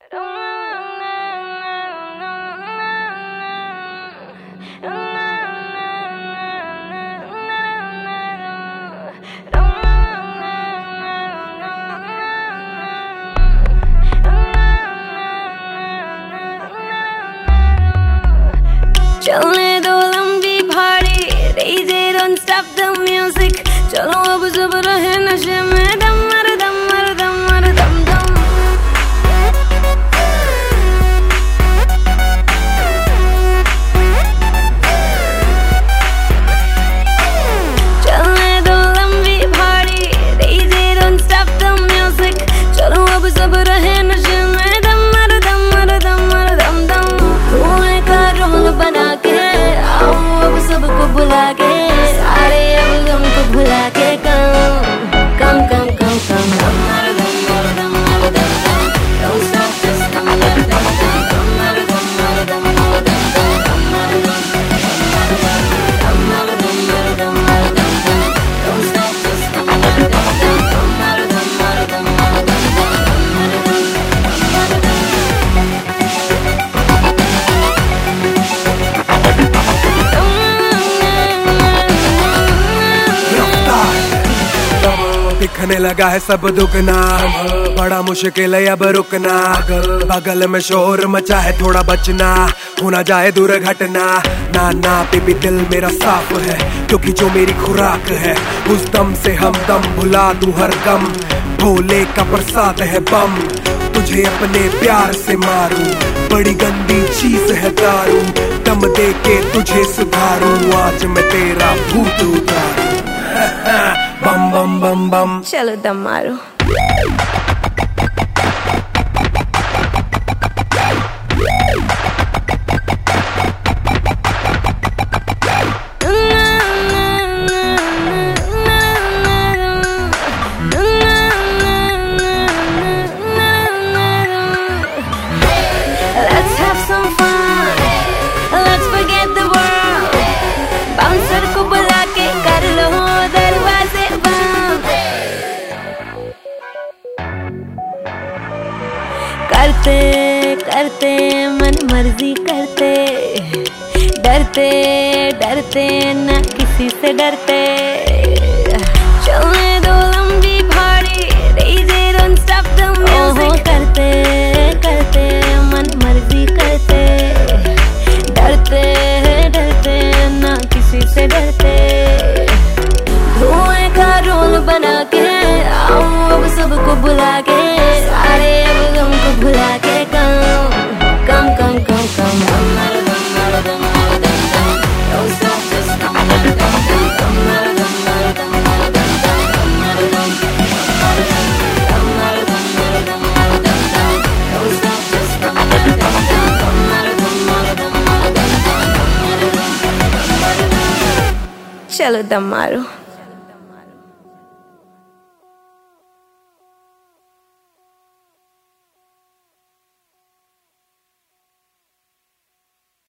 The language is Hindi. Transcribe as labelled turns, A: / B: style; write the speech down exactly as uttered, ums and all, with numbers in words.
A: चलने दो लंबी भाड़ी, DJ don't stop the music. चलो अब सब रहे नशे में, दम मर दम मर दम मर दम दम। चलने दो लंबी भाड़ी, DJ don't stop the music. चलो अब सब रहे नशे में, दम मर दम मर दम मर दम दम। धुएं का रोल बना के आओ अब सबको बुला के, सारे अब गम को भुला के कम कम कम कम कम कम मर दम मर दम मर दम दम। Don't stop this कम मर दम दम कम मर दम मर दम मर दम दम कम मर दम कम मर दम मर दम मर दम दम। Don't stop this कम मर दम दम कम मर दम मर दम मर दम दम कम मर दम कम
B: दिखने लगा है सब दुगना, बड़ा मुश्किल है अब रुकना। बगल में शोर मचा है थोड़ा बचना, हो ना जाए दुर्घटना। ना ना बेबी दिल मेरा साफ है, क्योंकि जो मेरी खुराक है उस दम से हम दम भुला दूं हर गम। भोले का प्रसाद है बम, तुझे अपने प्यार से मारूं। बड़ी गंदी चीज है दारू, दम दे के तुझे सुधारूं। आज मैं तेरा भूत उतारूं। बम बम बम बम,
A: चलो दम मारो। Let's have some fun, let's forget the world। Bouncer को बुला के कर लो दरवाजे बंद। करते करते मन मर्जी करते, डरते डरते न किसी से डरते। चलने दो लंबी भाड़ी, DJ don't stop the music. करते करते मन मर्जी करते, डरते डरते न किसी से डरते। धुएं का रोल बना के आओ अब सबको बुला के, सारे अब गम को भुला के कम कम कम कम कम कम मर दम मर दम मर दम दम। Don't stop this कम मर दम दम कम मर दम मर दम मर दम दम कम मर दम मर दम कम मर दम मर दम मर दम दम। Don't stop this कम मर दम दम कम मर दम मर दम मर दम दम कम मर दम। चलो दम मारो।